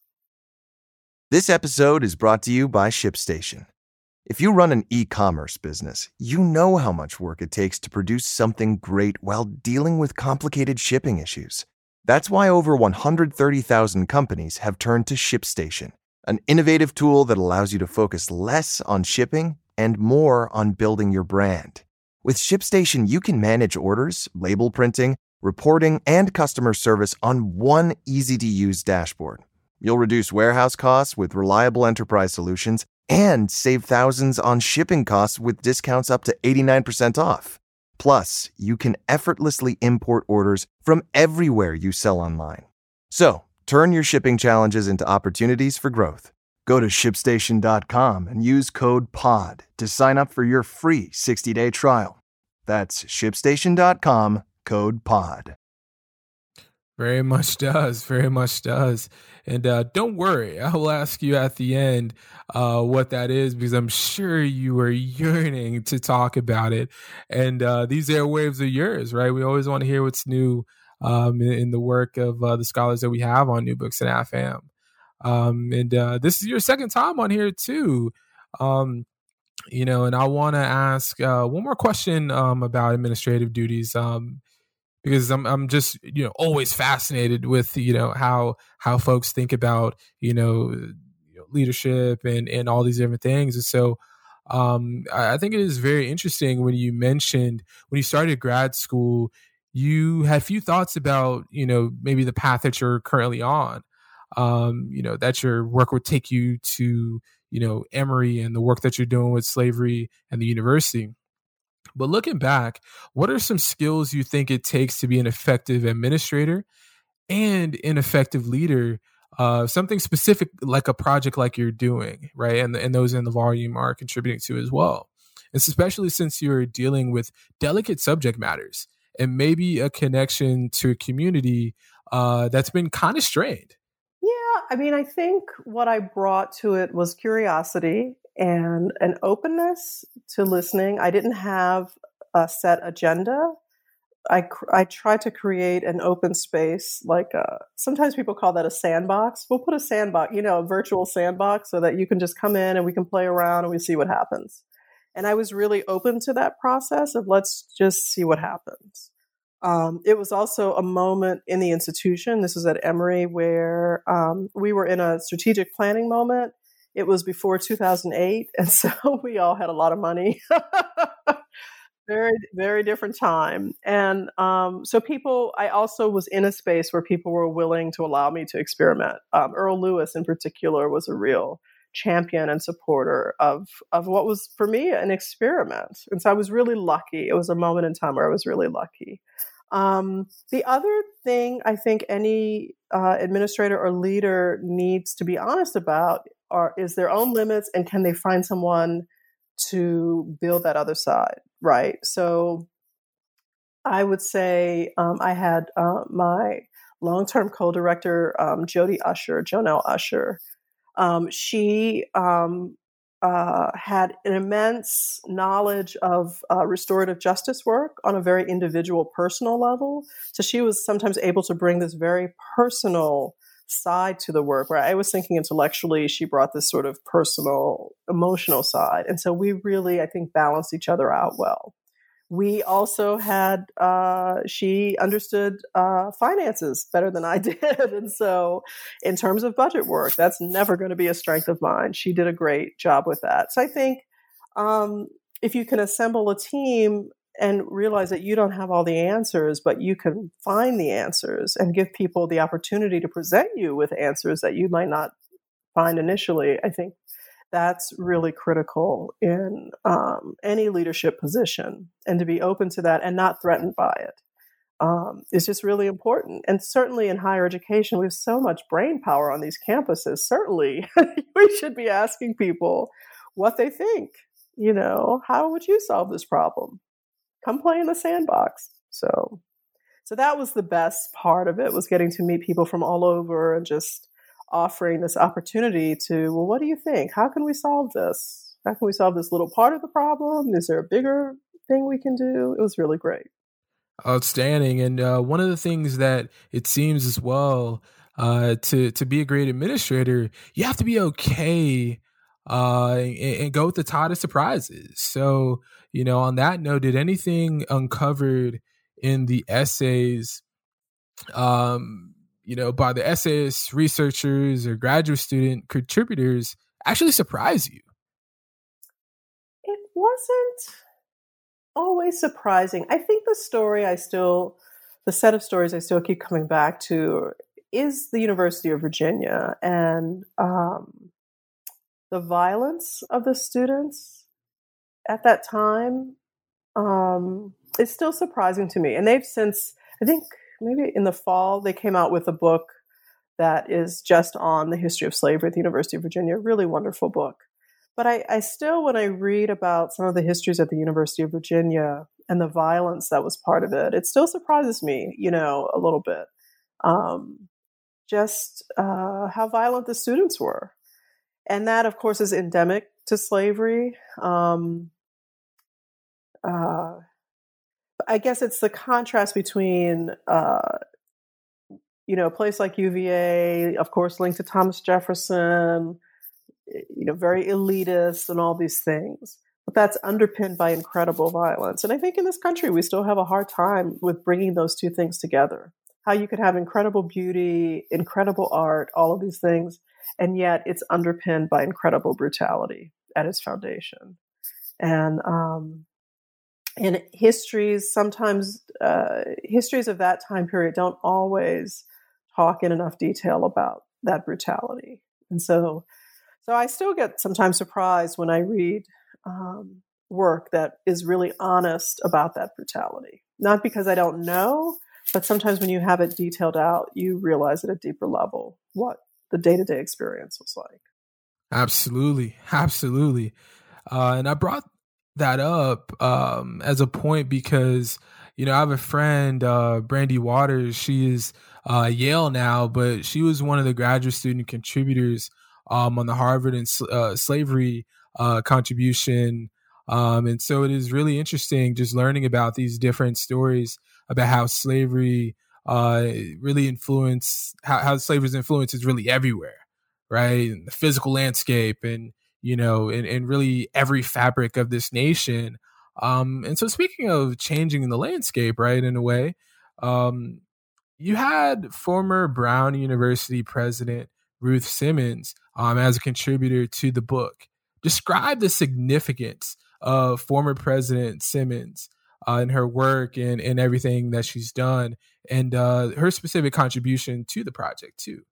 This episode is brought to you by ShipStation. If you run an e-commerce business, you know how much work it takes to produce something great while dealing with complicated shipping issues. That's why over one hundred thirty thousand companies have turned to ShipStation, an innovative tool that allows you to focus less on shipping and more on building your brand. With ShipStation, you can manage orders, label printing, reporting, and customer service on one easy-to-use dashboard. You'll reduce warehouse costs with reliable enterprise solutions and save thousands on shipping costs with discounts up to eighty-nine percent off. Plus, you can effortlessly import orders from everywhere you sell online. So, turn your shipping challenges into opportunities for growth. Go to ship station dot com and use code POD to sign up for your free sixty-day trial. That's ship station dot com, code POD. Very much does. Very much does. And uh, don't worry, I will ask you at the end uh, what that is, because I'm sure you are yearning to talk about it. And uh, these airwaves are yours, right? We always want to hear what's new um, in, in the work of uh, the scholars that we have on New Books in A F A M. Um, and uh, this is your second time on here too, um, you know, and I want to ask uh, one more question um, about administrative duties, um, because I'm I'm just, you know, always fascinated with, you know, how how folks think about, you know, leadership and, and all these different things. And so um, I, I think it is very interesting when you mentioned when you started grad school, you had few thoughts about, you know, maybe the path that you're currently on. Um, you know, that your work would take you to, you know, Emory and the work that you're doing with slavery and the university. But looking back, what are some skills you think it takes to be an effective administrator and an effective leader? Uh, something specific like a project like you're doing, right? And, and those in the volume are contributing to as well. It's especially since you're dealing with delicate subject matters and maybe a connection to a community uh, that's been kind of strained. Yeah, I mean, I think what I brought to it was curiosity and an openness to listening. I didn't have a set agenda. I, I tried to create an open space, like a, sometimes people call that a sandbox. We'll put a sandbox, you know, a virtual sandbox so that you can just come in and we can play around and we see what happens. And I was really open to that process of let's just see what happens. Um, it was also a moment in the institution, this was at Emory, where um, we were in a strategic planning moment. it was before two thousand eight, and so we all had a lot of money. Very, very different time. And um, so people, I also was in a space where people were willing to allow me to experiment. Um, Earl Lewis in particular was a real champion and supporter of, of what was, for me, an experiment. And so I was really lucky. It was a moment in time where I was really lucky. Um, the other thing I think any uh, administrator or leader needs to be honest about are, is their own limits, and can they find someone to build that other side, right? So I would say um, I had uh, my long-term co-director, um, Jody Usher, Jonelle Usher. Um, she um, uh, had an immense knowledge of uh, restorative justice work on a very individual, personal level. So she was sometimes able to bring this very personal side to the work, where I was thinking intellectually, she brought this sort of personal, emotional side. And so we really, I think, balanced each other out well. We also had, uh, she understood uh, finances better than I did. And so in terms of budget work, that's never going to be a strength of mine. She did a great job with that. So I think um, if you can assemble a team and realize that you don't have all the answers, but you can find the answers and give people the opportunity to present you with answers that you might not find initially, I think that's really critical in um, any leadership position. And to be open to that and not threatened by it um, is just really important. And certainly in higher education, we have so much brain power on these campuses. Certainly, we should be asking people what they think. You know, how would you solve this problem? Come play in the sandbox. So, so that was the best part of it, was getting to meet people from all over and just offering this opportunity to, well, what do you think? How can we solve this? How can we solve this little part of the problem? Is there a bigger thing we can do? It was really great. Outstanding. And uh, one of the things that it seems as well, uh, to, to be a great administrator, you have to be okay uh, and, and go with the tide of surprises. So, you know, on that note, did anything uncovered in the essays, um, you know, by the essayists, researchers, or graduate student contributors actually surprise you? It wasn't always surprising. I think the story I still, the set of stories I still keep coming back to is the University of Virginia and um, the violence of the students at that time um, is still surprising to me. And they've since, I think maybe in the fall, they came out with a book that is just on the history of slavery at the University of Virginia. Really wonderful book. But I, I still, when I read about some of the histories at the University of Virginia and the violence that was part of it, it still surprises me, you know, a little bit. Um, just uh, how violent the students were. And that, of course, is endemic to slavery. Um, uh, I guess it's the contrast between, uh, you know, a place like U V A, of course, linked to Thomas Jefferson, you know, very elitist and all these things. But that's underpinned by incredible violence. And I think in this country, we still have a hard time with bringing those two things together. How you could have incredible beauty, incredible art, all of these things, and yet it's underpinned by incredible brutality at its foundation. And um, and histories, sometimes uh, histories of that time period don't always talk in enough detail about that brutality. And so, so I still get sometimes surprised when I read um, work that is really honest about that brutality. Not because I don't know, but sometimes when you have it detailed out, you realize at a deeper level what the day-to-day experience was like. Absolutely. Absolutely. Uh, and I brought that up um, as a point because, you know, I have a friend, uh, Brandy Waters. She is uh, Yale now, but she was one of the graduate student contributors um, on the Harvard and uh, slavery uh, contribution. Um, and so it is really interesting just learning about these different stories about how slavery uh, really influence, how, how slavery's influence is really everywhere, right? In the physical landscape and, you know, and, and really every fabric of this nation. Um, and so speaking of changing the landscape, right, in a way, um, you had former Brown University president Ruth Simmons um, as a contributor to the book. Describe the significance of former President Simmons uh, and her work and, and everything that she's done, and uh, her specific contribution to the project too.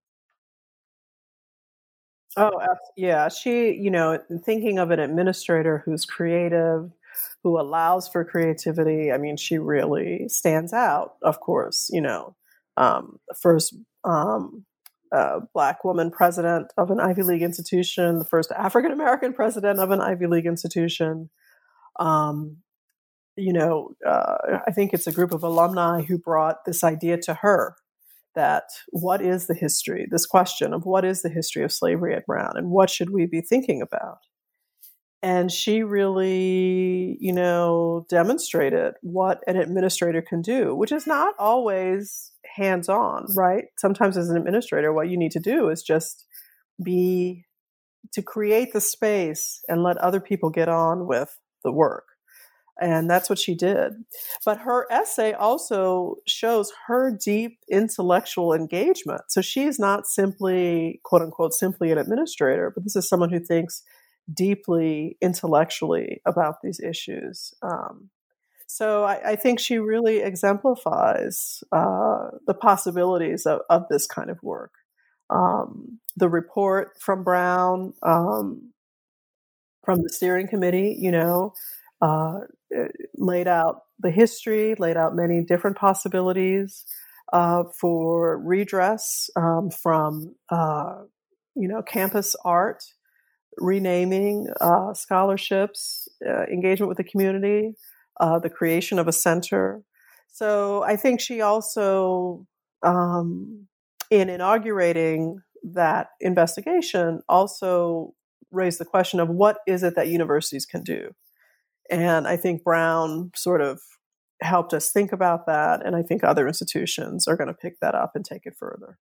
Oh, abs- yeah. She, you know, thinking of an administrator who's creative, who allows for creativity. I mean, she really stands out, of course, you know, um, the first um, uh, Black woman president of an Ivy League institution, the first African-American president of an Ivy League institution. Um, you know, uh, I think it's a group of alumni who brought this idea to her that what is the history, this question of what is the history of slavery at Brown and what should we be thinking about? And she really, you know, demonstrated what an administrator can do, which is not always hands-on, right? Sometimes as an administrator, what you need to do is just be, to create the space and let other people get on with the work. And that's what she did. But her essay also shows her deep intellectual engagement. So she's not simply, quote unquote, simply an administrator, but this is someone who thinks deeply intellectually about these issues. Um, so I, I think she really exemplifies uh, the possibilities of, of this kind of work. Um, the report from Brown, um, from the steering committee, you know, uh, laid out the history, laid out many different possibilities uh, for redress um, from, uh, you know, campus art, renaming uh, scholarships, uh, engagement with the community, uh, the creation of a center. So I think she also, um, in inaugurating that investigation, also raised the question of what is it that universities can do? And I think Brown sort of helped us think about that. And I think other institutions are going to pick that up and take it further.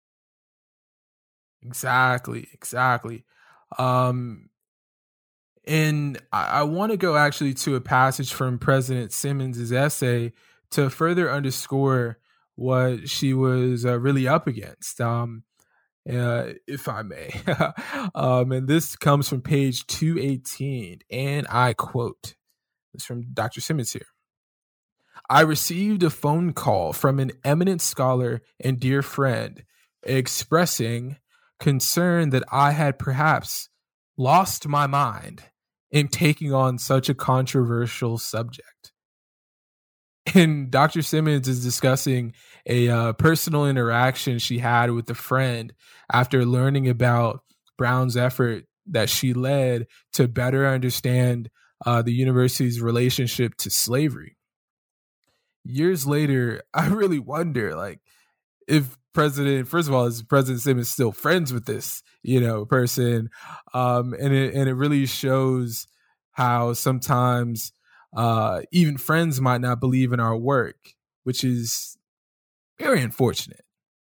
Exactly, exactly. Um, and I, I want to go actually to a passage from President Simmons' essay to further underscore what she was uh, really up against, um, uh, if I may. um, and this comes from page two eighteen, and I quote, it's from Doctor Simmons here. I received a phone call from an eminent scholar and dear friend expressing concern that I had perhaps lost my mind in taking on such a controversial subject. And Doctor Simmons is discussing a uh, personal interaction she had with a friend after learning about Brown's effort that she led to better understand uh, the university's relationship to slavery. Years later, I really wonder, like, if President, first of all, is President Simmons still friends with this, you know, person? Um, and it and it really shows how sometimes uh, even friends might not believe in our work, which is very unfortunate.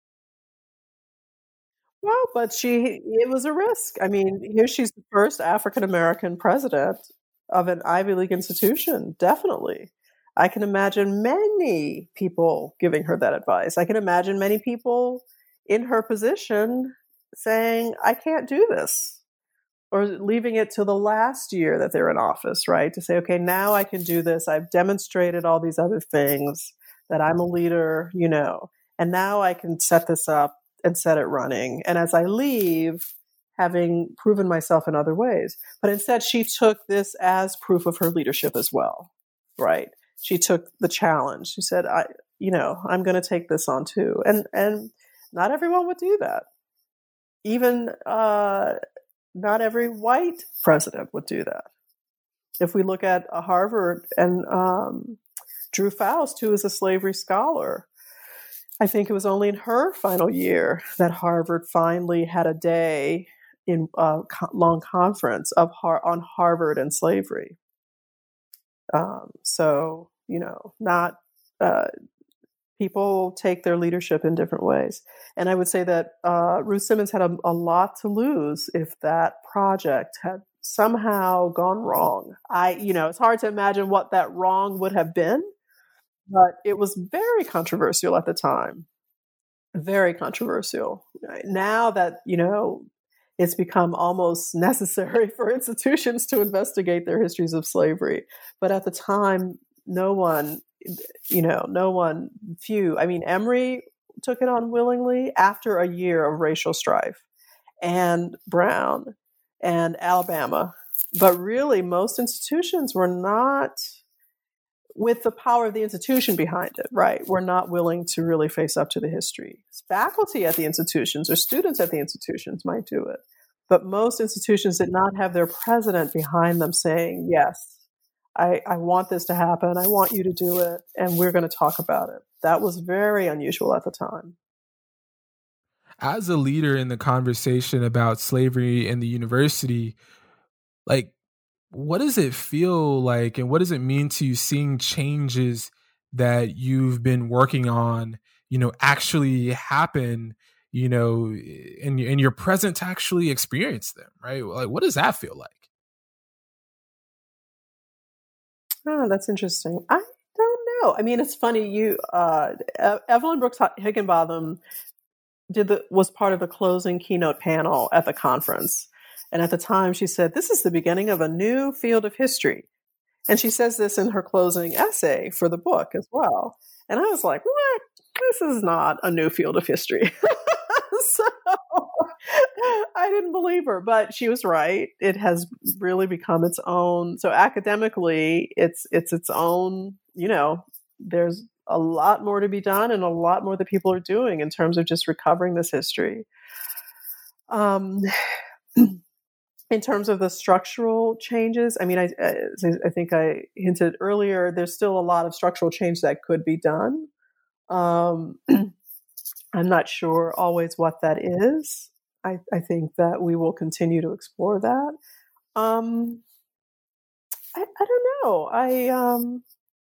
Well, but she, it was a risk. I mean, here she's the first African-American president of an Ivy League institution. Definitely. I can imagine many people giving her that advice. I can imagine many people in her position saying, I can't do this, or leaving it to the last year that they're in office, right? To say, okay, now I can do this. I've demonstrated all these other things, that I'm a leader, you know, and now I can set this up and set it running. And as I leave, having proven myself in other ways. But instead, she took this as proof of her leadership as well, right? She took the challenge. She said, I, you know, I'm going to take this on too. And, and not everyone would do that. Even uh, not every white president would do that. If we look at uh, Harvard and um, Drew Faust, who is a slavery scholar, I think it was only in her final year that Harvard finally had a day in a co- long conference of Har- on Harvard and slavery. Um, so, you know, not uh, people take their leadership in different ways. And I would say that uh, Ruth Simmons had a, a lot to lose if that project had somehow gone wrong. I, you know, it's hard to imagine what that wrong would have been, but it was very controversial at the time. Very controversial. Now that, you know, it's become almost necessary for institutions to investigate their histories of slavery. But at the time, no one, you know, no one, few, I mean, Emory took it on willingly after a year of racial strife, and Brown and Alabama. But really, most institutions were not, with the power of the institution behind it, right? We're not willing to really face up to the history. Faculty at the institutions or students at the institutions might do it. But most institutions did not have their president behind them saying, yes, I, I want this to happen. I want you to do it. And we're going to talk about it. That was very unusual at the time. As a leader in the conversation about slavery in the university, like, what does it feel like and what does it mean to you seeing changes that you've been working on, you know, actually happen, you know, and, and you're present to actually experience them, right? Like, what does that feel like? Oh, that's interesting. I don't know. I mean, it's funny. You, uh, Evelyn Brooks Higginbotham did the, was part of the closing keynote panel at the conference. And at the time, she said, this is the beginning of a new field of history. And she says this in her closing essay for the book as well. And I was like, what? This is not a new field of history. So I didn't believe her, but she was right. It has really become its own. So academically, it's it's its own, you know, there's a lot more to be done and a lot more that people are doing in terms of just recovering this history. Um In terms of the structural changes, I mean, I, I think I hinted earlier, there's still a lot of structural change that could be done. Um, I'm not sure always what that is. I, I think that we will continue to explore that. Um, I, I don't know. I, um,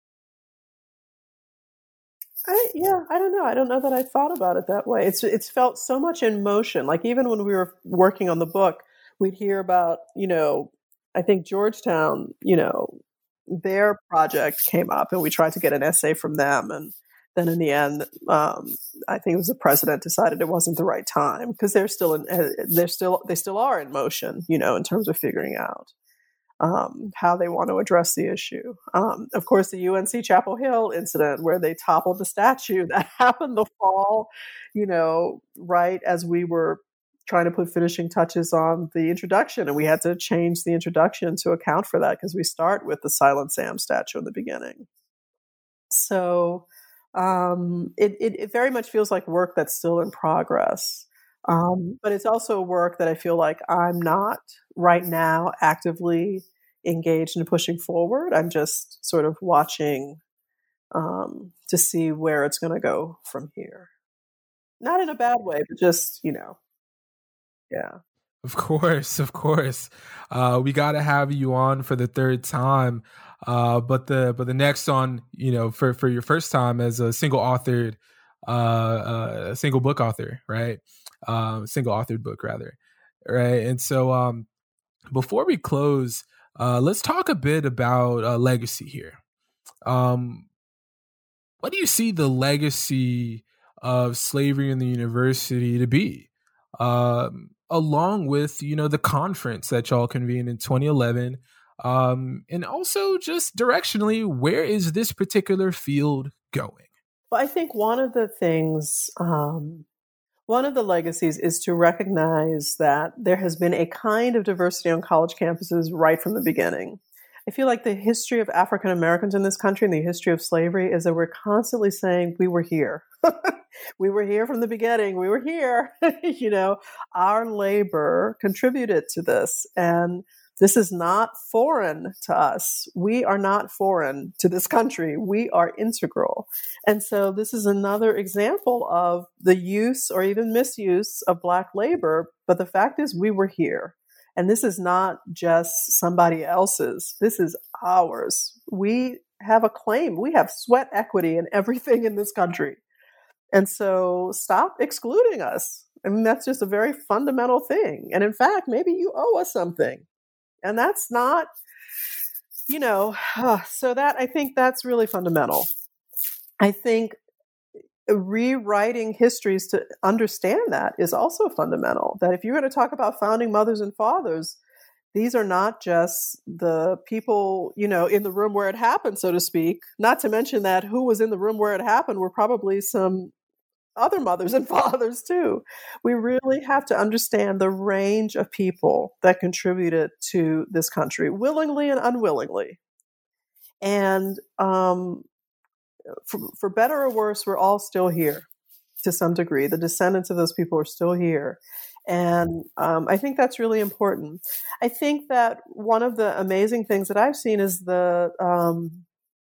I, yeah, I don't know. I don't know that I thought about it that way. It's it's felt so much in motion. Like even when we were working on the book, we'd hear about, you know, I think Georgetown, you know, their project came up and we tried to get an essay from them. And then in the end, um, I think it was the president decided it wasn't the right time because they're still in, they're still, they still are in motion, you know, in terms of figuring out um, how they want to address the issue. Um, of course, the U N C Chapel Hill incident where they toppled the statue that happened the fall, you know, right as we were trying to put finishing touches on the introduction. And we had to change the introduction to account for that because we start with the Silent Sam statue in the beginning. So um, it, it, it very much feels like work that's still in progress. Um, but it's also work that I feel like I'm not right now actively engaged in pushing forward. I'm just sort of watching um, to see where it's going to go from here. Not in a bad way, but just, you know, yeah. Of course, of course. Uh, we got to have you on for the third time. Uh, but the but the next on, you know, for, for your first time as a single authored, uh, uh, single book author, right? Um, single authored book, rather, right? And so um, before we close, uh, let's talk a bit about uh, legacy here. Um, what do you see the legacy of slavery in the university to be? Um, along with, you know, the conference that y'all convened in twenty eleven, um, and also just directionally, where is this particular field going? Well, I think one of the things, um, one of the legacies is to recognize that there has been a kind of diversity on college campuses right from the beginning. I feel like the history of African Americans in this country and the history of slavery is that we're constantly saying we were here. We were here from the beginning. We were here. You know, our labor contributed to this. And this is not foreign to us. We are not foreign to this country. We are integral. And so this is another example of the use or even misuse of Black labor. But the fact is we were here. And this is not just somebody else's. This is ours. We have a claim. We have sweat equity in everything in this country. And so stop excluding us. I mean, that's just a very fundamental thing. And in fact, maybe you owe us something. And that's not, you know, uh, so that I think that's really fundamental. I think rewriting histories to understand that is also fundamental. That if you're going to talk about founding mothers and fathers, these are not just the people, you know, in the room where it happened, so to speak. Not to mention that who was in the room where it happened were probably some other mothers and fathers too. We really have to understand the range of people that contributed to this country, willingly and unwillingly. And um, for, for better or worse, we're all still here to some degree. The descendants of those people are still here. And um, I think that's really important. I think that one of the amazing things that I've seen is the um,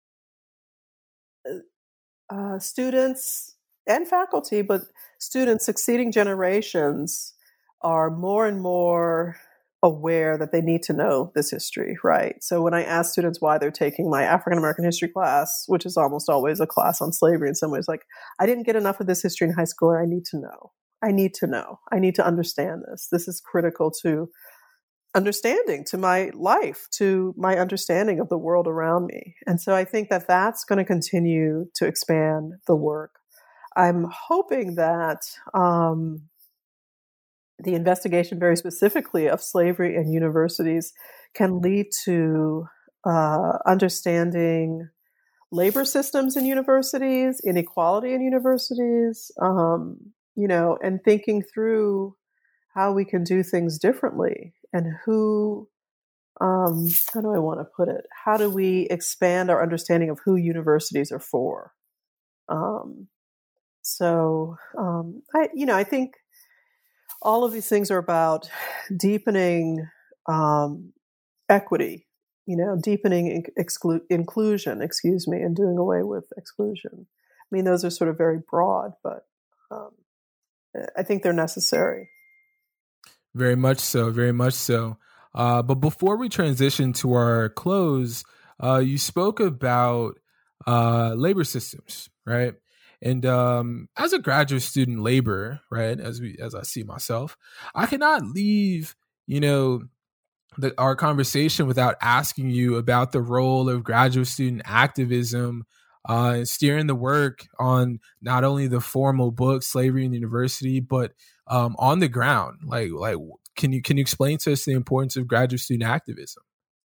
uh, students and faculty, but students, succeeding generations are more and more aware that they need to know this history, right? So when I ask students why they're taking my African American history class, which is almost always a class on slavery in some ways, like, I didn't get enough of this history in high school, and I need to know. I need to know. I need to understand this. This is critical to understanding, to my life, to my understanding of the world around me. And so I think that that's going to continue to expand the work. I'm hoping that um, the investigation very specifically of slavery in universities can lead to uh, understanding labor systems in universities, inequality in universities, um, you know, and thinking through how we can do things differently and who, um, how do I want to put it? How do we expand our understanding of who universities are for? Um, so, um, I, you know, I think all of these things are about deepening um, equity, you know, deepening exclu- inclusion, excuse me, and doing away with exclusion. I mean, those are sort of very broad, but um, I think they're necessary. Very much so, very much so. Uh, but before we transition to our close, uh, you spoke about uh, labor systems, right? And um, as a graduate student labor, right, as we as I see myself, I cannot leave, you know, the, our conversation without asking you about the role of graduate student activism uh, and steering the work on not only the formal book, Slavery in the University, but um, on the ground. Like, like, can you can you explain to us the importance of graduate student activism?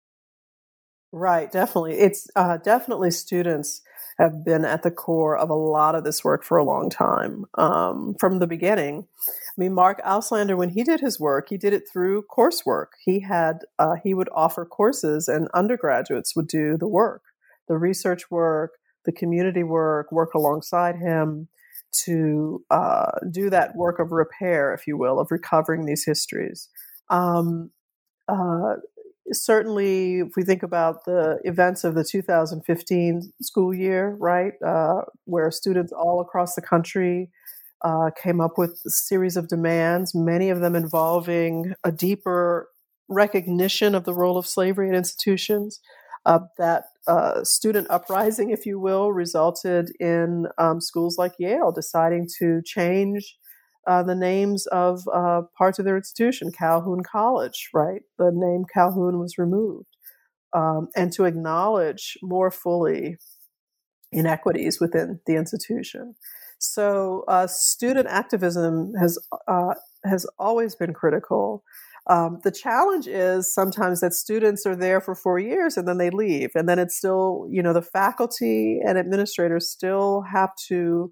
Right, definitely. It's uh, definitely students have been at the core of a lot of this work for a long time, um, from the beginning. I mean, Mark Auslander, when he did his work, he did it through coursework. He had uh, he would offer courses, and undergraduates would do the work, the research work, the community work, work alongside him to uh, do that work of repair, if you will, of recovering these histories. Um, uh, Certainly, if we think about the events of the two thousand fifteen school year, right, uh, where students all across the country uh, came up with a series of demands, many of them involving a deeper recognition of the role of slavery in institutions. Uh, that uh, student uprising, if you will, resulted in um, schools like Yale deciding to change Uh, the names of uh, parts of their institution, Calhoun College, right? The name Calhoun was removed. Um, and to acknowledge more fully inequities within the institution. So uh, student activism has uh, has always been critical. Um, the challenge is sometimes that students are there for four years and then they leave. And then it's still, you know, the faculty and administrators still have to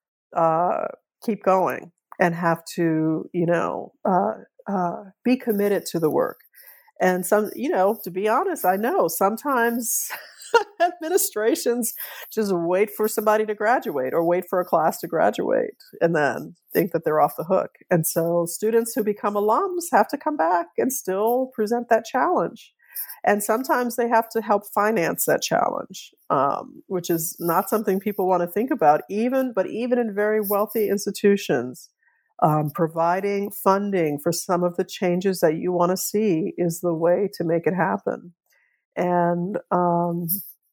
uh, keep going and have to, you know, uh, uh, be committed to the work. And some, you know, to be honest, I know sometimes administrations just wait for somebody to graduate or wait for a class to graduate and then think that they're off the hook. And so students who become alums have to come back and still present that challenge. And sometimes they have to help finance that challenge, um, which is not something people want to think about, even, but even in very wealthy institutions. Um, providing funding for some of the changes that you want to see is the way to make it happen, and um,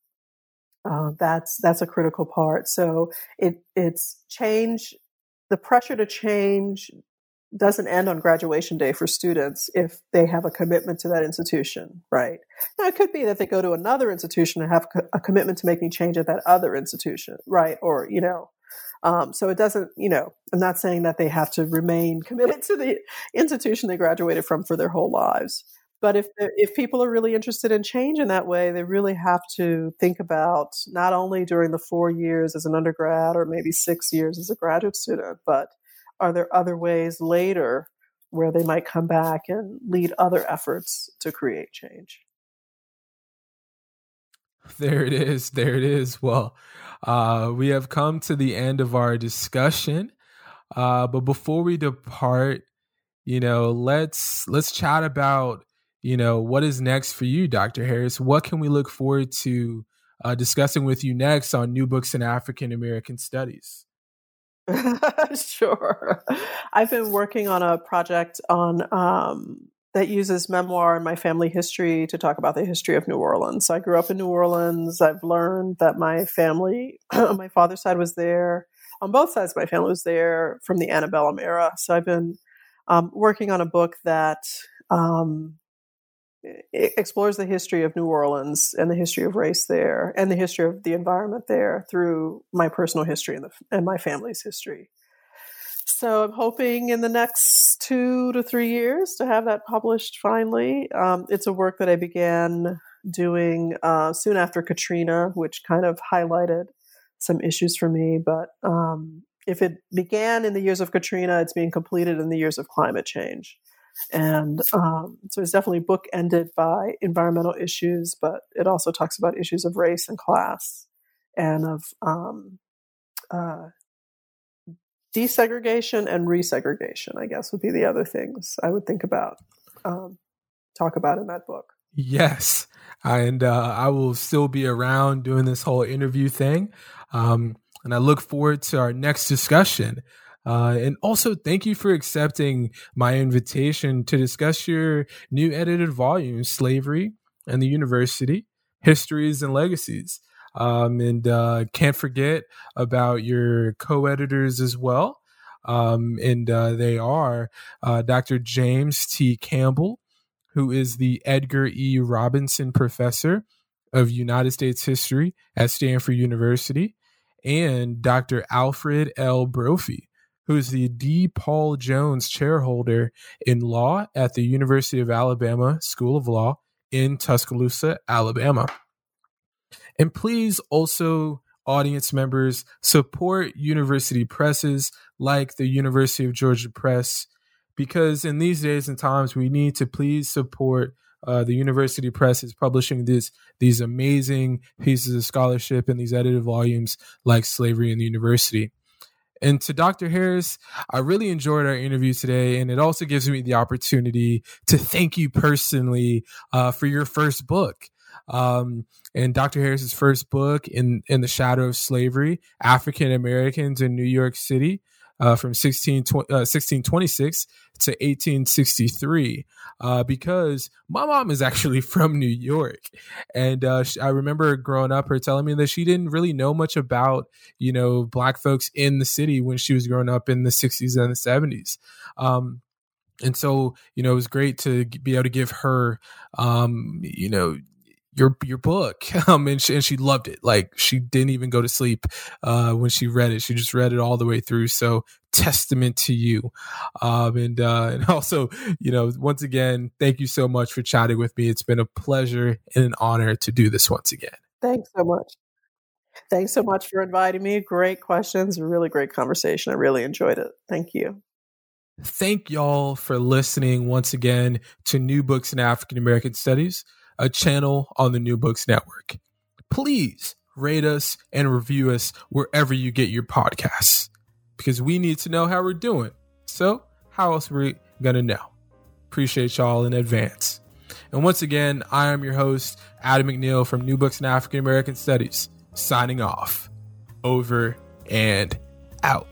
uh, that's that's a critical part. So it it's change. The pressure to change doesn't end on graduation day for students if they have a commitment to that institution, right? Now it could be that they go to another institution and have a commitment to making change at that other institution, right? Or you know. Um, so it doesn't, you know, I'm not saying that they have to remain committed to the institution they graduated from for their whole lives. But if if people are really interested in change in that way, they really have to think about not only during the four years as an undergrad or maybe six years as a graduate student, but are there other ways later where they might come back and lead other efforts to create change? There it is. There it is. Well, uh, we have come to the end of our discussion. Uh, but before we depart, you know, let's let's chat about, you know, what is next for you, Doctor Harris. What can we look forward to uh, discussing with you next on New Books in African American Studies? Sure. I've been working on a project on um, that uses memoir and my family history to talk about the history of New Orleans. So I grew up in New Orleans. I've learned that my family, on my father's side was there. On both sides, my family was there from the antebellum era. So I've been um, working on a book that um, explores the history of New Orleans and the history of race there and the history of the environment there through my personal history and, the, and my family's history. So I'm hoping in the next two to three years to have that published finally. Um, it's a work that I began doing uh, soon after Katrina, which kind of highlighted some issues for me. But um, if it began in the years of Katrina, it's being completed in the years of climate change. And um, so it's definitely bookended by environmental issues, but it also talks about issues of race and class and of um, uh, desegregation and resegregation, I guess, would be the other things I would think about, um, talk about in that book. Yes. And uh, I will still be around doing this whole interview thing. Um, and I look forward to our next discussion. Uh, and also, thank you for accepting my invitation to discuss your new edited volume, Slavery and the University, Histories and Legacies. Um, and uh, can't forget about your co-editors as well. Um, and uh, they are uh, Doctor James T. Campbell, who is the Edgar E. Robinson Professor of United States History at Stanford University, and Doctor Alfred L. Brophy, who is the D. Paul Jones Chairholder in Law at the University of Alabama School of Law in Tuscaloosa, Alabama. And please also, audience members, support university presses like the University of Georgia Press, because in these days and times, we need to please support uh, the university presses publishing this, these amazing pieces of scholarship and these edited volumes like Slavery and the University. And to Doctor Harris, I really enjoyed our interview today, and it also gives me the opportunity to thank you personally uh, for your first book. Um, and Doctor Harris's first book, in, in the Shadow of Slavery, African Americans in New York City, uh, from sixteen twenty-six to eighteen sixty-three, uh, because my mom is actually from New York. And uh, I remember growing up, her telling me that she didn't really know much about, you know, Black folks in the city when she was growing up in the sixties and the seventies. Um, and so, you know, it was great to be able to give her, um, you know, your your book, um, and she, and she loved it. Like, she didn't even go to sleep uh, when she read it. She just read it all the way through. So, testament to you. Um, and uh, and also, you know, once again, thank you so much for chatting with me. It's been a pleasure and an honor to do this once again. Thanks so much. Thanks so much for inviting me. Great questions, really great conversation. I really enjoyed it. Thank you. Thank y'all for listening once again to New Books in African American Studies, a channel on the New Books Network. Please rate us and review us wherever you get your podcasts, because we need to know how we're doing. So how else are we going to know? Appreciate y'all in advance. And once again, I am your host, Adam McNeil from New Books in African American Studies, signing off. Over and out.